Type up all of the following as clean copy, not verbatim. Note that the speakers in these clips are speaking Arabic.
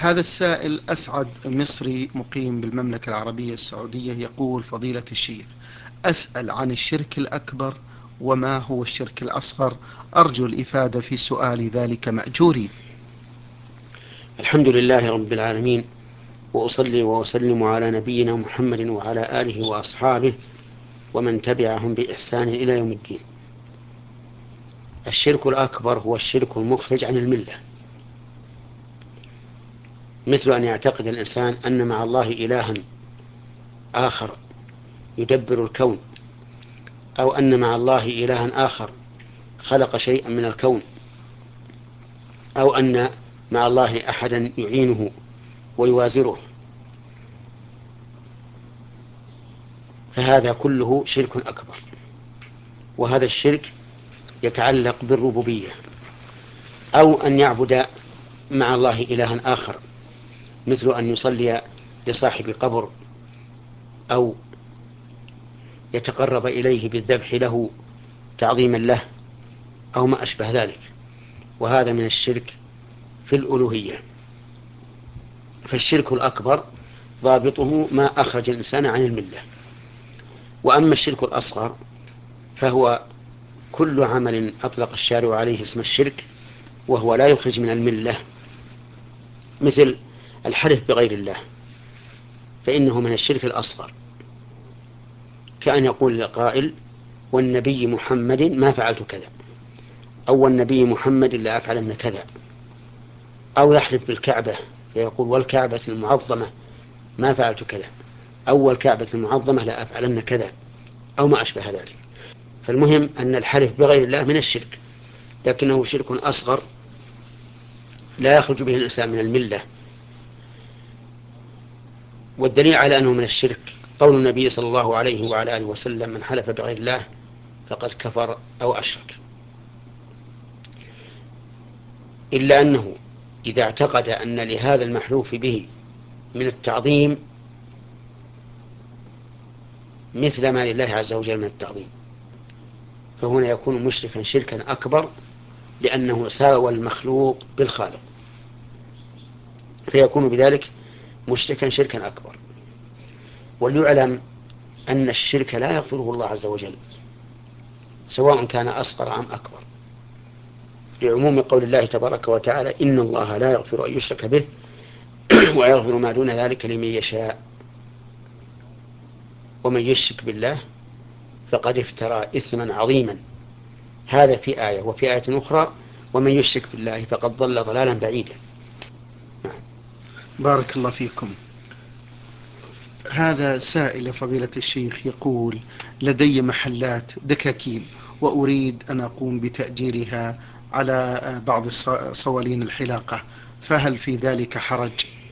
هذا السائل أسعد مصري مقيم بالمملكة العربية السعودية، يقول: فضيلة الشيخ، أسأل عن الشرك الأكبر وما هو الشرك الأصغر، أرجو الإفادة في سؤال ذلك مأجورين. الحمد لله رب العالمين، وأصلي وأسلم على نبينا محمد وعلى آله وأصحابه ومن تبعهم بإحسان إلى يوم الدين. الشرك الأكبر هو الشرك المخرج عن الملة، مثل أن يعتقد الإنسان أن مع الله إلها آخر يدبر الكون، أو أن مع الله إلها آخر خلق شيئا من الكون، أو أن مع الله أحدا يعينه ويوازره، فهذا كله شرك أكبر. وهذا الشرك يتعلق بالربوبية، أو أن يعبد مع الله إلها آخر، مثل أن يصلي لصاحب قبر، أو يتقرب إليه بالذبح له تعظيما له، أو ما أشبه ذلك، وهذا من الشرك في الألوهية. فالشرك الأكبر ضابطه ما أخرج الإنسان عن الملة. وأما الشرك الأصغر فهو كل عمل أطلق الشارع عليه اسم الشرك وهو لا يخرج من الملة، مثل الحلف بغير الله، فإنه من الشرك الأصغر، كأن يقول القائل: والنبي محمد ما فعلت كذا، أو والنبي محمد لا أفعلن كذا، أو يحلف بالكعبة فيقول: والكعبة المعظمة ما فعلت كذا، أو والكعبة المعظمة لا أفعلن كذا، أو ما أشبه ذلك. فالمهم أن الحلف بغير الله من الشرك، لكنه شرك أصغر لا يخرج به الإنسان من الملة. والدليل على أنه من الشرك قول النبي صلى الله عليه وعلى آله وسلم: من حلف بغير الله فقد كفر أو أشرك. إلا أنه إذا اعتقد أن لهذا المحلوف به من التعظيم مثل ما لله عز وجل من التعظيم، فهنا يكون مشركا شركا أكبر، لأنه ساوى المخلوق بالخالق، فيكون بذلك مشركا شركا أكبر. وليعلم أن الشرك لا يغفره الله عز وجل، سواء كان أصغر أم أكبر، لعموم قول الله تبارك وتعالى: إن الله لا يغفر أن يشرك به ويغفر ما دون ذلك لمن يشاء، ومن يشرك بالله فقد افترى إثما عظيما. هذا في آية، وفي آية أخرى: ومن يشرك بالله فقد ضل ضلالا بعيدا. نعم. بارك الله فيكم. هذا سائل فضيلة الشيخ يقول: لدي محلات دكاكين وأريد أن أقوم بتأجيرها على بعض صوالين الحلاقة، فهل في ذلك حرج؟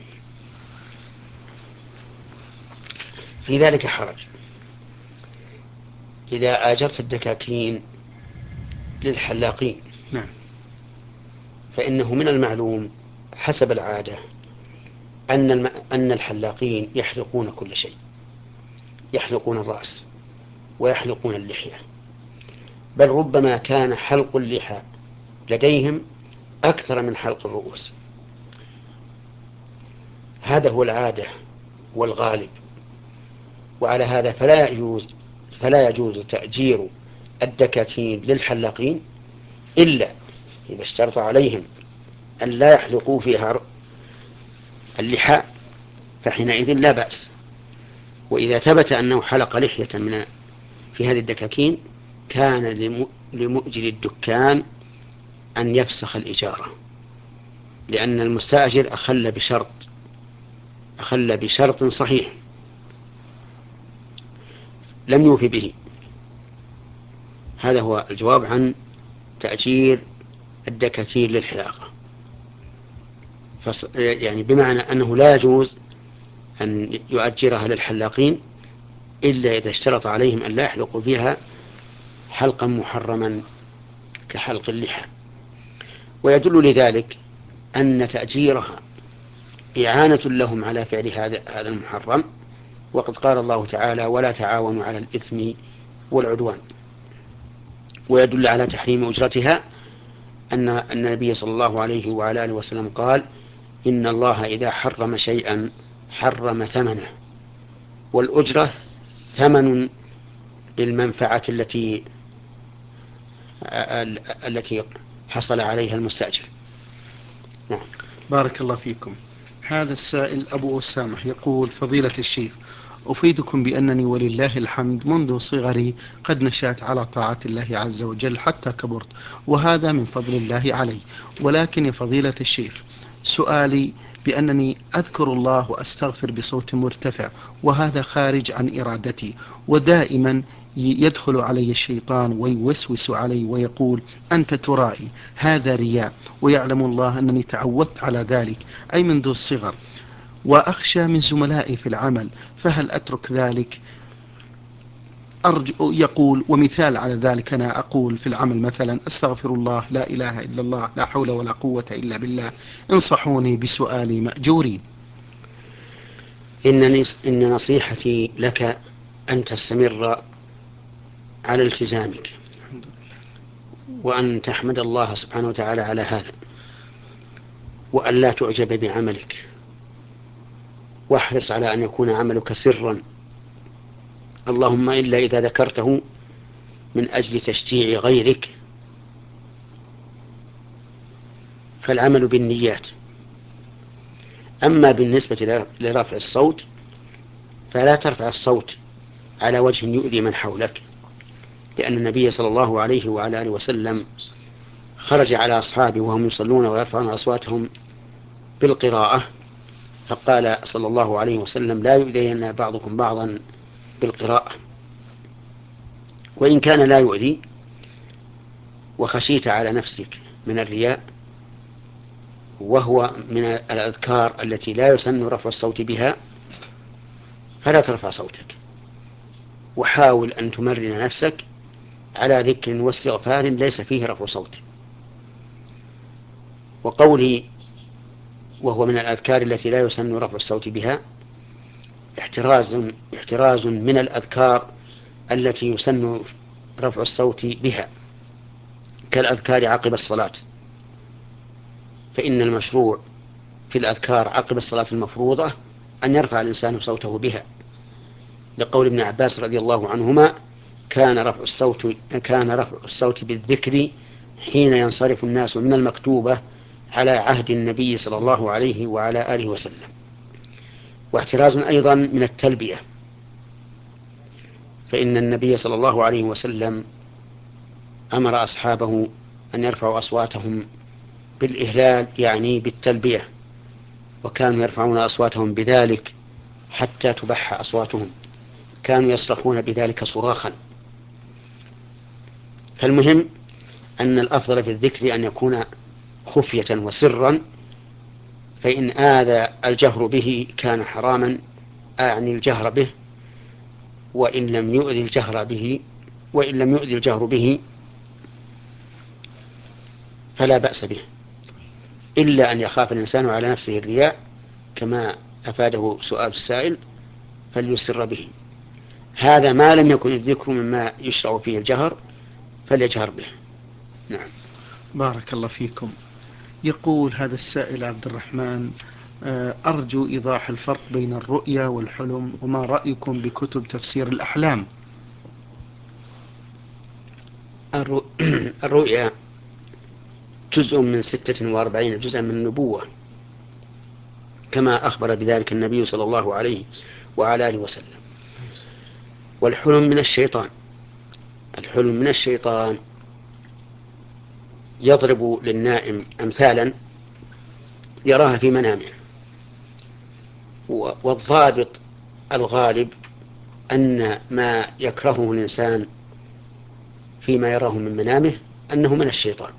في ذلك حرج. إذا آجرت الدكاكين للحلاقين نعم. فإنه من المعلوم حسب العادة أن الحلاقين يحلقون كل شيء، يحلقون الرأس ويحلقون اللحية، بل ربما كان حلق اللحى لديهم أكثر من حلق الرؤوس. هذا هو العادة والغالب. وعلى هذا فلا يجوز تأجير الدكاكين للحلاقين إلا إذا اشترط عليهم أن لا يحلقوا فيها اللحى، فحينئذ لا بأس. وإذا ثبت أنه حلق لحية في هذه الدكاكين كان لمؤجر الدكان أن يفسخ الإجارة، لأن المستأجر أخل بشرط صحيح لم يوفي به. هذا هو الجواب عن تأجير الدكاكين للحلاقة. يعني بمعنى أنه لا يجوز أن يؤجرها للحلاقين إلا إذا اشترط عليهم أن لا يحلقوا فيها حلقا محرما كحلق اللحى. ويدل لذلك أن تأجيرها إعانة لهم على فعل هذا المحرم، وقد قال الله تعالى: ولا تعاونوا على الإثم والعدوان. ويدل على تحريم أجرتها أن النبي صلى الله عليه وعلى آله وسلم قال: إن الله إذا حرم شيئا حرم ثمنه، والأجرة ثمن للمنفعة التي حصل عليها المستأجر. نعم. بارك الله فيكم. هذا السائل أبو أسامة يقول: فضيلة الشيخ، أفيدكم بأنني ولله الحمد منذ صغري قد نشأت على طاعة الله عز وجل حتى كبرت، وهذا من فضل الله علي. ولكن يا فضيلة الشيخ، سؤالي بأنني أذكر الله وأستغفر بصوت مرتفع، وهذا خارج عن إرادتي، ودائما يدخل علي الشيطان ويوسوس علي ويقول: أنت ترائي، هذا رياء، ويعلم الله أنني تعودت على ذلك أي منذ الصغر، وأخشى من زملائي في العمل، فهل أترك ذلك؟ أرجو يقول، ومثال على ذلك أنا أقول في العمل مثلا: أستغفر الله، لا إله إلا الله، لا حول ولا قوة إلا بالله، انصحوني بسؤالي مأجورين. إن نصيحتي لك أن تستمر على التزامك، وأن تحمد الله سبحانه وتعالى على هذا، وأن لا تعجب بعملك، واحرص على أن يكون عملك سرا، اللهم إلا إذا ذكرته من أجل تشجيع غيرك، فالعمل بالنيات. أما بالنسبة لرفع الصوت فلا ترفع الصوت على وجه يؤذي من حولك، لأن النبي صلى الله عليه وعلى آله وسلم خرج على أصحابه وهم يصلون ويرفعون أصواتهم بالقراءة، فقال صلى الله عليه وسلم: لا يؤذين بعضكم بعضا بالقراءة. وإن كان لا يؤذي وخشيت على نفسك من الرياء، وهو من الأذكار التي لا يسن رفع الصوت بها، فلا ترفع صوتك، وحاول أن تمرن نفسك على ذكر واستغفار ليس فيه رفع صوت. وقولي وهو من الأذكار التي لا يسن رفع الصوت بها احتراز من الأذكار التي يسن رفع الصوت بها، كالأذكار عقب الصلاة، فإن المشروع في الأذكار عقب الصلاة المفروضة أن يرفع الإنسان صوته بها، لقول ابن عباس رضي الله عنهما: كان رفع الصوت بالذكر حين ينصرف الناس من المكتوبة على عهد النبي صلى الله عليه وعلى آله وسلم. واحتراز أيضا من التلبية، فإن النبي صلى الله عليه وسلم أمر أصحابه أن يرفعوا أصواتهم بالإهلال، يعني بالتلبية، وكانوا يرفعون أصواتهم بذلك حتى تبح أصواتهم، كانوا يصرخون بذلك صراخا. فالمهم أن الأفضل في الذكر أن يكون خفية وسرا، فإن آذى الجهر به كان حراما، أعني الجهر به، وإن لم يؤذي الجهر به فلا بأس به، إلا أن يخاف الإنسان على نفسه الرياء كما أفاده سؤال السائل، فليسر به. هذا ما لم يكن الذكر مما يشرع فيه الجهر فليجهر به. نعم. بارك الله فيكم. يقول هذا السائل عبد الرحمن: أرجو إيضاح الفرق بين الرؤيا والحلم، وما رأيكم بكتب تفسير الأحلام؟ الرؤيا جزء من 46 جزءا من النبوة، كما أخبر بذلك النبي صلى الله عليه وعلى آله وسلم. والحلم من الشيطان. الحلم من الشيطان يضرب للنائم أمثالا يراها في منامه، والضابط الغالب أن ما يكرهه الإنسان فيما يراه من منامه أنه من الشيطان،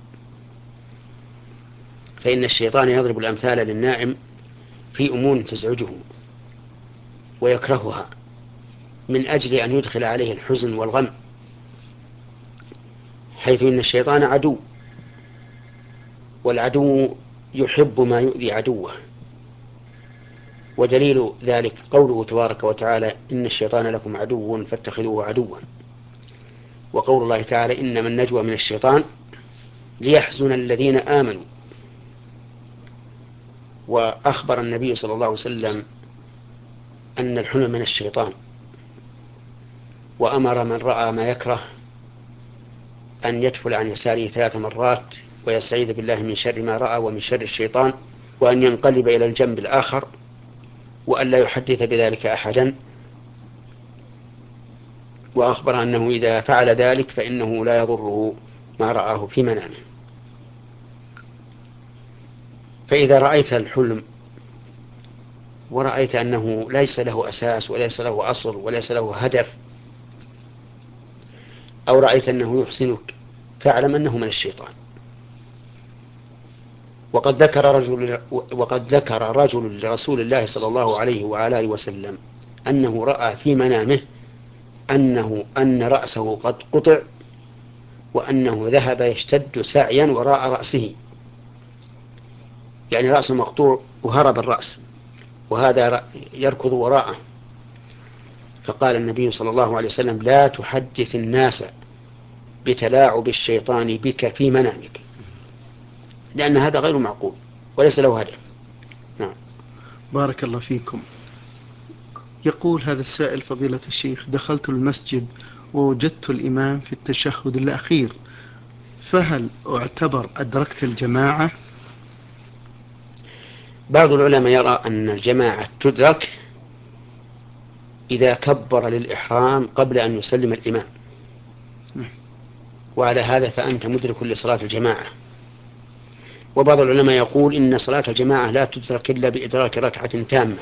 فإن الشيطان يضرب الأمثال للنائم في أمور تزعجه ويكرهها من أجل أن يدخل عليه الحزن والغم، حيث إن الشيطان عدو، والعدو يحب ما يؤذي عدوه. ودليل ذلك قوله تبارك وتعالى: إن الشيطان لكم عدو فاتخذوه عدوا. وقول الله تعالى: إنما النجوى من الشيطان ليحزن الذين آمنوا وأخبر النبي صلى الله عليه وسلم أن الحلم من الشيطان، وأمر من رأى ما يكره أن يدفل عن يساره 3 مرات ويستعيذ بالله من شر ما رأى ومن شر الشيطان، وأن ينقلب إلى الجنب الآخر وأن لا يحدث بذلك أحدا. وأخبر أنه إذا فعل ذلك فإنه لا يضره ما رآه في منامه. فإذا رأيت الحلم ورأيت أنه ليس له أساس وليس له أصل وليس له هدف، أو رأيت أنه يحسنك، فاعلم أنه من الشيطان. وقد ذكر رجل لرسول الله صلى الله عليه وعلى آله وسلم أنه رأى في منامه أن رأسه قد قطع، وأنه ذهب يشتد سعيا وراء رأسه، يعني رأسه مقطوع وهرب الرأس وهذا يركض وراءه. فقال النبي صلى الله عليه وسلم: لا تحدث الناس بتلاعب الشيطان بك في منامك، لأن هذا غير معقول وليس له هدف. نعم. بارك الله فيكم. يقول هذا السائل: فضيلة الشيخ، دخلت المسجد ووجدت الإمام في التشهد الأخير، فهل أعتبر أدركت الجماعة؟ بعض العلماء يرى أن الجماعة تدرك إذا كبر للإحرام قبل أن يسلم الإمام، وعلى هذا فأنت مدرك لصلاة الجماعة. وبعض العلماء يقول إن صلاة الجماعة لا تدرك إلا بإدراك ركعة تامة،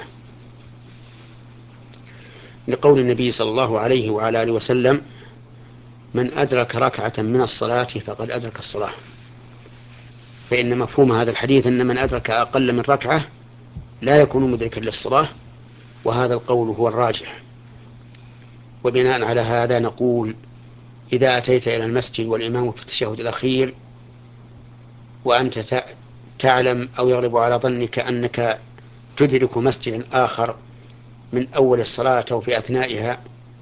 لقول النبي صلى الله عليه وعلى آله وسلم: من أدرك ركعة من الصلاة فقد أدرك الصلاة. فإن مفهوم هذا الحديث أن من أدرك أقل من ركعة لا يكون مدركا للصلاة، وهذا القول هو الراجح. وبناء على هذا نقول: إذا أتيت إلى المسجد والإمام في التشهد الأخير وأنت تعلم أو يغلب على ظنك أنك تدرك مسجدا آخر من أول الصلاة أو في أثنائها،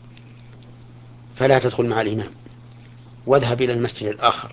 فلا تدخل مع الإمام، واذهب إلى المسجد الآخر.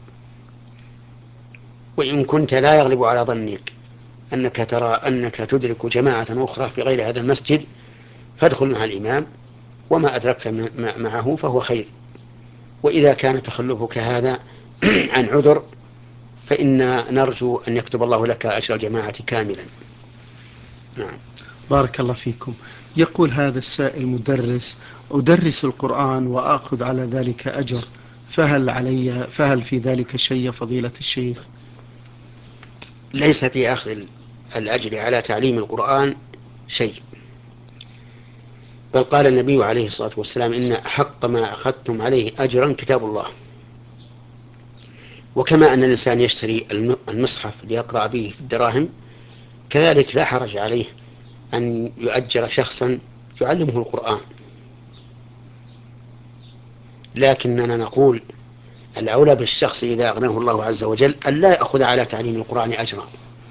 وإن كنت لا يغلب على ظنك أنك ترى أنك تدرك جماعة أخرى في غير هذا المسجد، فادخل مع الإمام، وما أدركت معه فهو خير. وإذا كان تخلفك هذا عن عذر فإن نرجو أن يكتب الله لك أجر الجماعة كاملا. نعم. بارك الله فيكم. يقول هذا السائل: مدرس، أدرس القرآن وأخذ على ذلك أجر، فهل في ذلك شيء فضيلة الشيخ؟ ليس في أخذ الأجر على تعليم القرآن شيء، بل قال النبي عليه الصلاة والسلام: إن أحق ما أخذتم عليه أجرا كتاب الله. وكما أن الإنسان يشتري المصحف ليقرأ به في الدراهم، كذلك لا حرج عليه أن يؤجر شخصا يعلمه القرآن. لكننا نقول: الأولى بالشخص إذا أغناه الله عز وجل أن لا يأخذ على تعليم القرآن أجرا،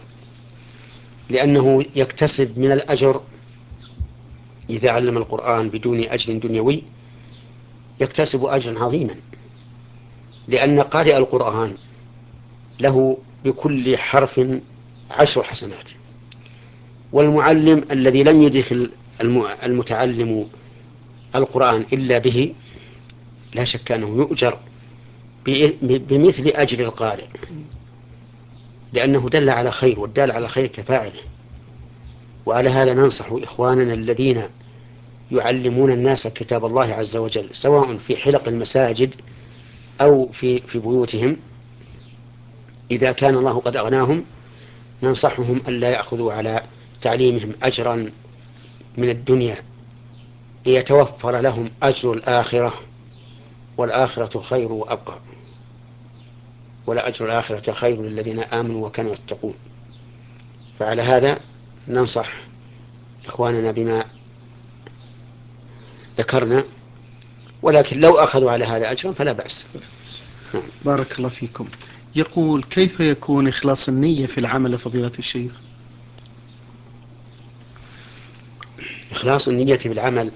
لأنه يكتسب من الأجر إذا علم القرآن بدون أجر دنيوي، يكتسب أجرا عظيما، لأن قارئ القرآن له بكل حرف 10 حسنات، والمعلم الذي لم يدخل المتعلم القرآن إلا به لا شك أنه يؤجر بمثل أجر القارئ، لأنه دل على خير، والدال على خير كفاعله. وعلى هذا ننصح إخواننا الذين يعلمون الناس كتاب الله عز وجل، سواء في حلق المساجد أو في بيوتهم، إذا كان الله قد أغناهم ننصحهم ألا يأخذوا على تعليمهم أجرا من الدنيا، ليتوفر لهم أجر الآخرة، والآخرة خير وأبقى، ولا أجر الآخرة خير للذين آمنوا وكانوا يتقون. فعلى هذا ننصح إخواننا بما ذكرنا، ولكن لو أخذوا على هذا أجرا فلا بأس. بارك الله فيكم. يقول: كيف يكون إخلاص النية في العمل فضيلة الشيخ؟ إخلاص النية بالعمل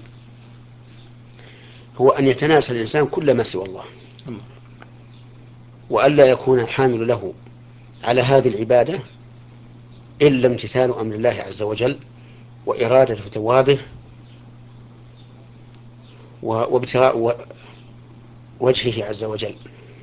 هو أن يتناسى الإنسان كل ما سوى الله، وألا يكون الحامل له على هذه العبادة إلا امتثال أمر الله عز وجل وإرادة ثوابه وابتغاء وجهه عز وجل،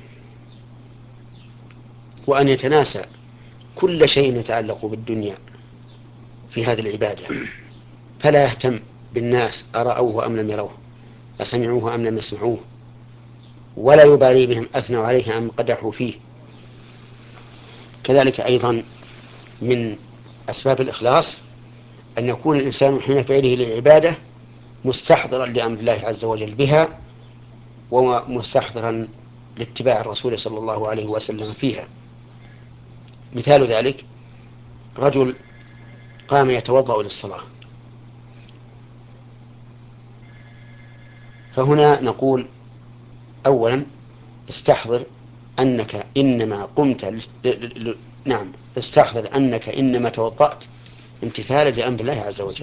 وأن يتناسى كل شيء يتعلق بالدنيا في هذه العبادة، فلا يهتم بالناس أرأوه أم لم يروه، أسمعوه أم لم يسمعوه، ولا يبالي بهم أثنوا عليه أم قدحوا فيه. كذلك أيضا من أسباب الإخلاص أن يكون الإنسان حين فعله للعبادة مستحضرا لأمر الله عز وجل بها، ومستحضرا لاتباع الرسول صلى الله عليه وسلم فيها. مثال ذلك رجل قام يتوضأ للصلاة، فهنا نقول أولا استحضر أنك إنما قمت نعم، استحضر أنك إنما توضأت امتثالا لأمر الله عز وجل،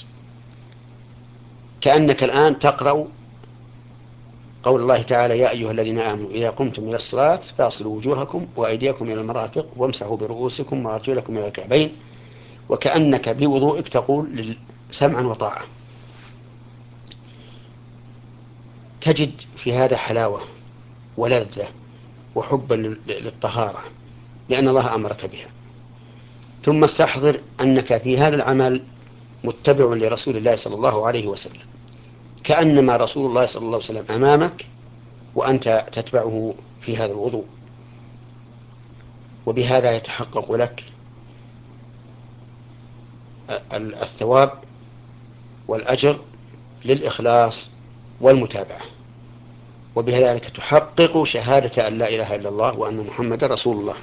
كأنك الآن تقرأ قول الله تعالى: يا أيها الذين آمنوا إذا قمتم إلى الصلاة فاغسلوا وجوهكم وأيديكم إلى المرافق وامسحوا برؤوسكم وأرجلكم إلى الكعبين، وكأنك بوضوئك تقول سمعا وطاعة. تجد في هذا حلاوة ولذة وحبا للطهارة لأن الله أمرك بها. ثم استحضر أنك في هذا العمل متبع لرسول الله صلى الله عليه وسلم، كأنما رسول الله صلى الله عليه وسلم أمامك وأنت تتبعه في هذا الوضوء، وبهذا يتحقق لك الثواب والأجر للإخلاص والمتابعة، وبذلك تحقق شهادة أن لا إله إلا الله وأن محمد رسول الله.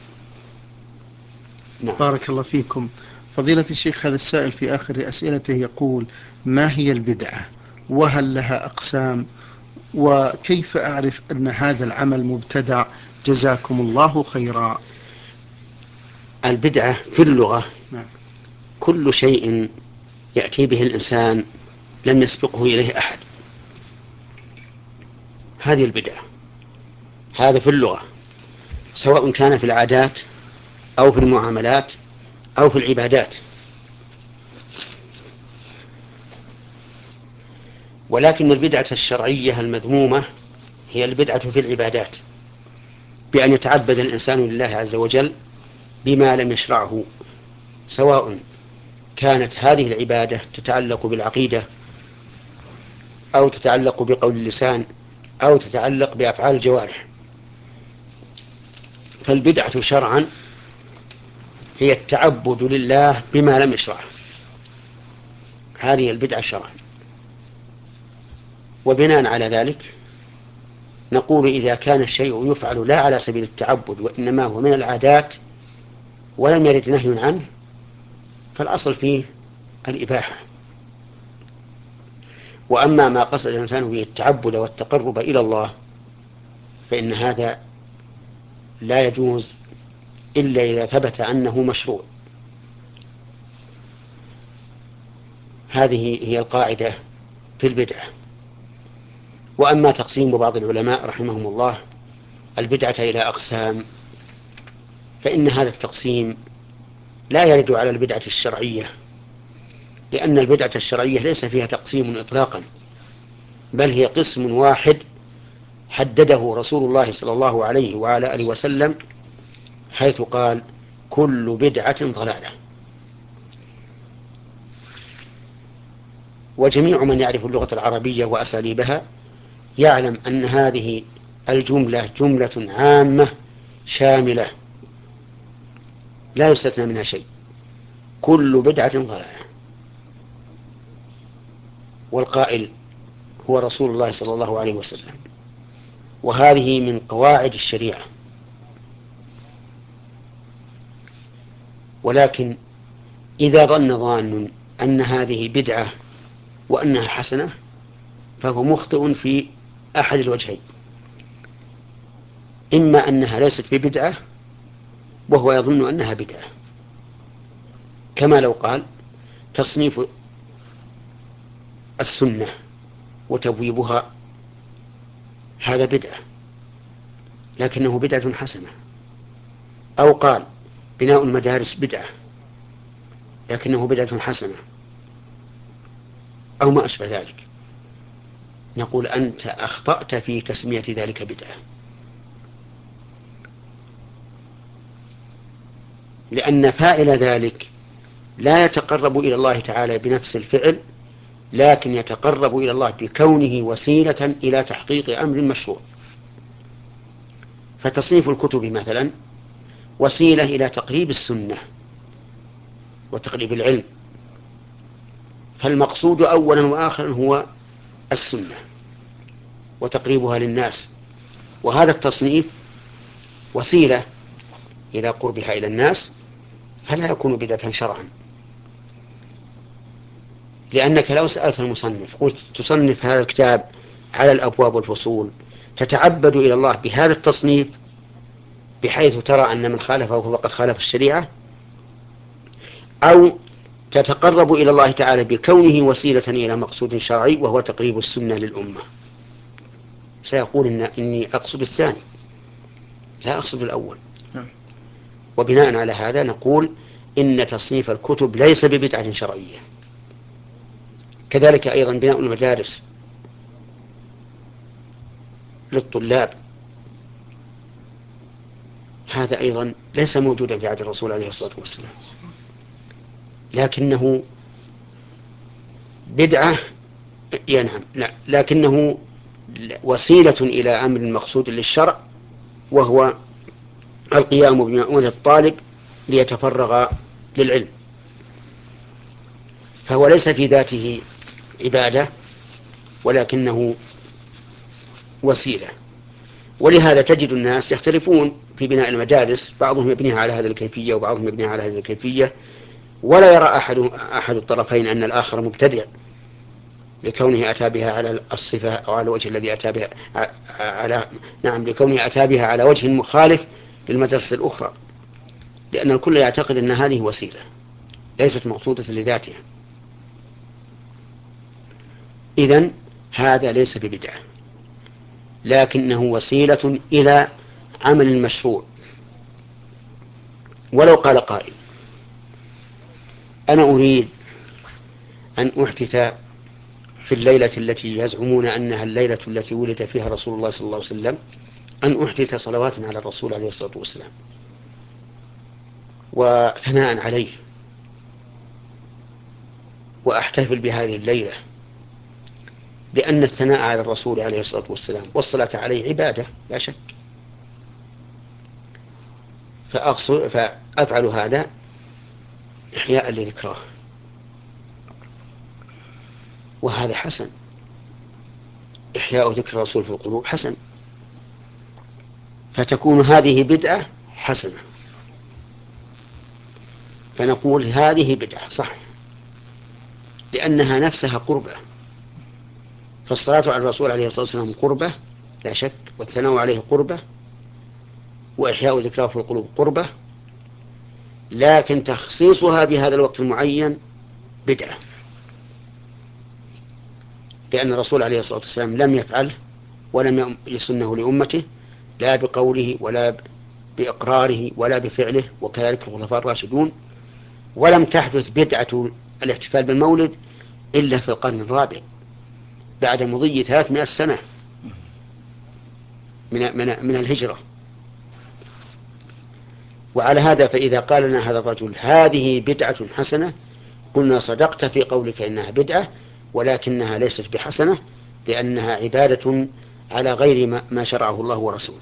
نعم. بارك الله فيكم. فضيلة الشيخ، هذا السائل في آخر أسئلته يقول: ما هي البدعة؟ وهل لها أقسام؟ وكيف أعرف أن هذا العمل مبتدع؟ جزاكم الله خيرا. البدعة في اللغة نعم. كل شيء يأتي به الإنسان لم يسبقه إليه أحد، هذه البدعة. هذا في اللغة، سواء كان في العادات أو في المعاملات أو في العبادات. ولكن البدعة الشرعية المذمومة هي البدعة في العبادات، بأن يتعبد الإنسان لله عز وجل بما لم يشرعه، سواء كانت هذه العبادة تتعلق بالعقيدة أو تتعلق بقول اللسان أو تتعلق بأفعال الجوارح. فالبدعة شرعا هي التعبد لله بما لم يشرعه، هذه البدعة شرعا. وبناء على ذلك نقول إذا كان الشيء يفعل لا على سبيل التعبد وإنما هو من العادات ولم يرد نهي عنه، فالأصل فيه الإباحة. وأما ما قصد الإنسان به التعبد والتقرب إلى الله فإن هذا لا يجوز إلا إذا ثبت أنه مشروع. هذه هي القاعدة في البدعة. وأما تقسيم بعض العلماء رحمهم الله البدعة إلى أقسام، فإن هذا التقسيم لا يرد على البدعة الشرعية، لأن البدعة الشرعية ليس فيها تقسيم إطلاقا، بل هي قسم واحد حدده رسول الله صلى الله عليه وعلى آله وسلم، حيث قال: كل بدعة ضلالة. وجميع من يعرف اللغة العربية وأساليبها يعلم أن هذه الجملة جملة عامة شاملة لا يستثنى منها شيء، كل بدعة ضلالة. والقائل هو رسول الله صلى الله عليه وسلم، وهذه من قواعد الشريعة. ولكن إذا ظن ظان أن هذه بدعة وأنها حسنة فهو مخطئ في أحد الوجهين: إما أنها ليست ببدعة وهو يظن أنها بدعة، كما لو قال تصنيف السنة وتبويبها هذا بدعة لكنه بدعة حسنة، أو قال بناء المدارس بدعة لكنه بدعة حسنة أو ما أشبه ذلك، نقول أنت أخطأت في تسمية ذلك بدعة، لأن فاعل ذلك لا يتقرب إلى الله تعالى بنفس الفعل، لكن يتقرب إلى الله بكونه وسيلة إلى تحقيق أمر مشروع. فتصنيف الكتب مثلا وسيلة إلى تقريب السنة وتقريب العلم، فالمقصود أولا وآخرا هو السنة وتقريبها للناس، وهذا التصنيف وسيلة إلى قربها إلى الناس، فلا يكون بدعة شرعا. لأنك لو سألت المصنف قلت تصنف هذا الكتاب على الأبواب والفصول تتعبد إلى الله بهذا التصنيف بحيث ترى أن من خالفه فقد خالف الشريعة، أو تتقرب إلى الله تعالى بكونه وسيلة إلى مقصود شرعي وهو تقريب السنة للأمة، سيقول إني أقصد الثاني لا أقصد الأول. وبناء على هذا نقول إن تصنيف الكتب ليس ببدعة شرعية. كذلك أيضا بناء المدارس للطلاب، هذا أيضا ليس موجودا في عهد الرسول عليه الصلاة والسلام، لكنه بدعة، نعم، لا، لكنه وسيلة إلى أمر مقصود للشرع، وهو القيام بمؤونة الطالب ليتفرغ للعلم، فهو ليس في ذاته عبادة ولكنه وسيلة. ولهذا تجد الناس يختلفون في بناء المدارس، بعضهم يبنيها على هذه الكيفية وبعضهم يبنيها على هذه الكيفية، ولا يرى أحد الطرفين أن الآخر مبتدع لكونه أتى بها على الصفة أو على الوجه الذي أتى بها لكونه أتى بها على وجه مخالف للمدرسة الأخرى، لأن الكل يعتقد أن هذه وسيلة ليست مقصودة لذاتها. إذن هذا ليس ببدعة، لكنه وسيلة إلى عمل مشروع. ولو قال قائل أنا أريد أن أحدث في الليلة التي يزعمون أنها الليلة التي ولد فيها رسول الله صلى الله عليه وسلم أن أحدث صلوات على الرسول عليه الصلاة والسلام وثناء عليه، وأحتفل بهذه الليلة، لأن الثناء على الرسول عليه الصلاة والسلام والصلاة عليه عبادة لا شك، فأفعل هذا إحياء لذكراه، وهذا حسن، إحياء ذكر الرسول في القلوب حسن، فتكون هذه بدعة حسنة، فنقول هذه بدعة صح لأنها نفسها قربة، فالصلاة على الرسول عليه الصلاة والسلام قربة لا شك، والثناء عليه قربة، وإحياء ذكراه في القلوب قربة، لكن تخصيصها بهذا الوقت المعين بدعة، لأن الرسول عليه الصلاة والسلام لم يفعله ولم يسنه لأمته لا بقوله ولا بإقراره ولا بفعله، وكذلك الخلفاء الراشدون، ولم تحدث بدعة الاحتفال بالمولد إلا في القرن الرابع بعد مضي 300 سنة من الهجرة. وعلى هذا فإذا قال لنا هذا الرجل هذه بدعة حسنة قلنا صدقت في قولك إنها بدعة، ولكنها ليست بحسنة لأنها عبادة على غير ما شرعه الله ورسوله.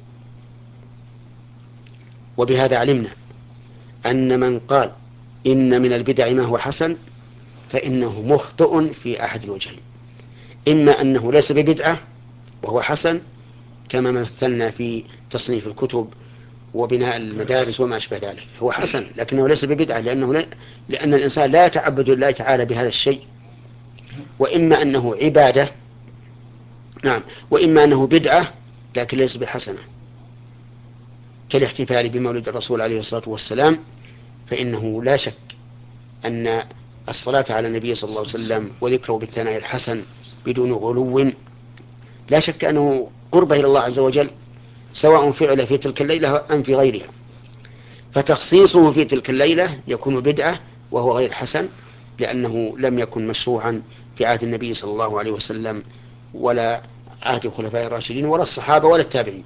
وبهذا علمنا أن من قال إن من البدع ما هو حسن فإنه مخطئ في أحد الوجهين، إما أنه ليس ببدعة وهو حسن كما مثلنا في تصنيف الكتب وبناء المدارس وما أشبه ذلك، هو حسن لكنه ليس ببدعة لأن الإنسان لا يتعبد لله تعالى بهذا الشيء، وإما أنه عبادة، نعم، وإما أنه بدعة لكن ليس بحسنة كالاحتفال بمولد الرسول عليه الصلاة والسلام، فإنه لا شك أن الصلاة على النبي صلى الله عليه وسلم وذكره بالثناء الحسن بدون غلو لا شك أنه قرب إلى الله عز وجل، سواء فعل في تلك الليلة أم في غيرها، فتخصيصه في تلك الليلة يكون بدعة وهو غير حسن، لأنه لم يكن مشروعا في عهد النبي صلى الله عليه وسلم ولا عهد الخلفاء الراشدين ولا الصحابة ولا التابعين،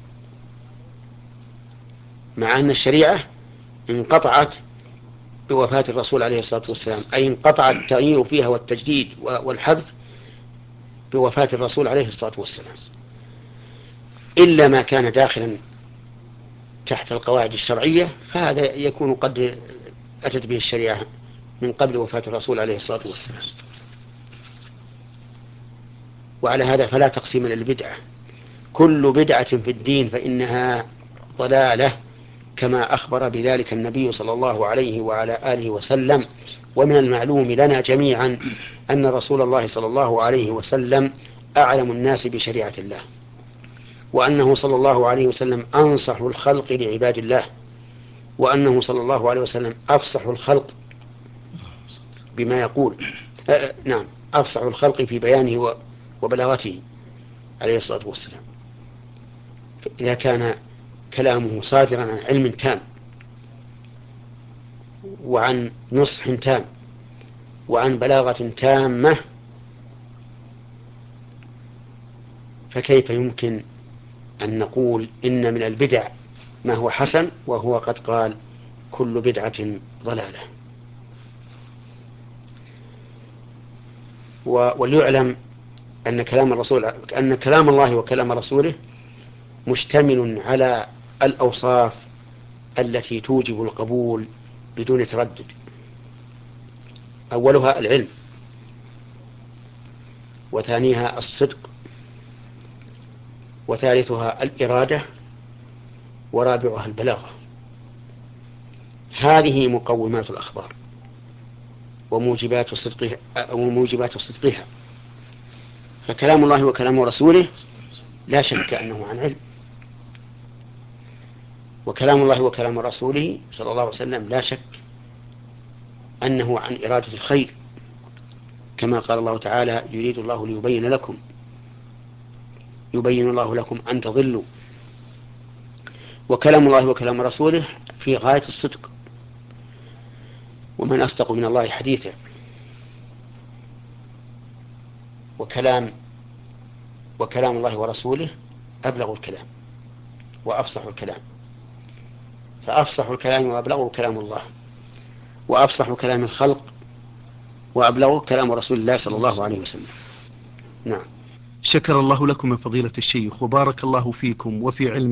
مع أن الشريعة انقطعت بوفاة الرسول عليه الصلاة والسلام، أي انقطع التغيير فيها والتجديد والحذف بوفاة الرسول عليه الصلاة والسلام، إلا ما كان داخلا تحت القواعد الشرعية، فهذا يكون قد أتت به الشريعة من قبل وفاة الرسول عليه الصلاة والسلام. وعلى هذا فلا تقسيم للبدعة، كل بدعة في الدين فإنها ضلالة، كما أخبر بذلك النبي صلى الله عليه وعلى آله وسلم. ومن المعلوم لنا جميعا أن رسول الله صلى الله عليه وسلم أعلم الناس بشريعة الله، وأنه صلى الله عليه وسلم أنصح الخلق لعباد الله، وأنه صلى الله عليه وسلم أفصح الخلق بما يقول، نعم، أفصح الخلق في بيانه وبلاغته عليه الصلاة والسلام. إذا كان كلامه صادرا عن علم تام وعن نصح تام وعن بلاغة تامة، فكيف يمكن أن نقول إن من البدع ما هو حسن وهو قد قال كل بدعة ضلالة؟ وليعلم أن كلام الله وكلام رسوله مشتمل على الأوصاف التي توجب القبول بدون تردد. أولها العلم، وثانيها الصدق، وثالثها الإرادة، ورابعها البلاغة. هذه مقومات الأخبار وموجبات صدقها. فكلام الله وكلام رسوله لا شك أنه عن علم، وكلام الله وكلام رسوله صلى الله عليه وسلم لا شك أنه عن إرادة الخير، كما قال الله تعالى: يريد الله يبين الله لكم أن تضلوا. وكلام الله وكلام رسوله في غاية الصدق، ومن أصدق من الله حديثا. وكلام الله ورسوله أبلغ الكلام وأفصح الكلام، فأفصح الكلام وأبلغه كلام الله، وأفصح كلام الخلق وأبلغه كلام رسول الله صلى الله عليه وسلم. نعم. شكر الله لكم يا فضيلة الشيخ، وبارك الله فيكم وفي علم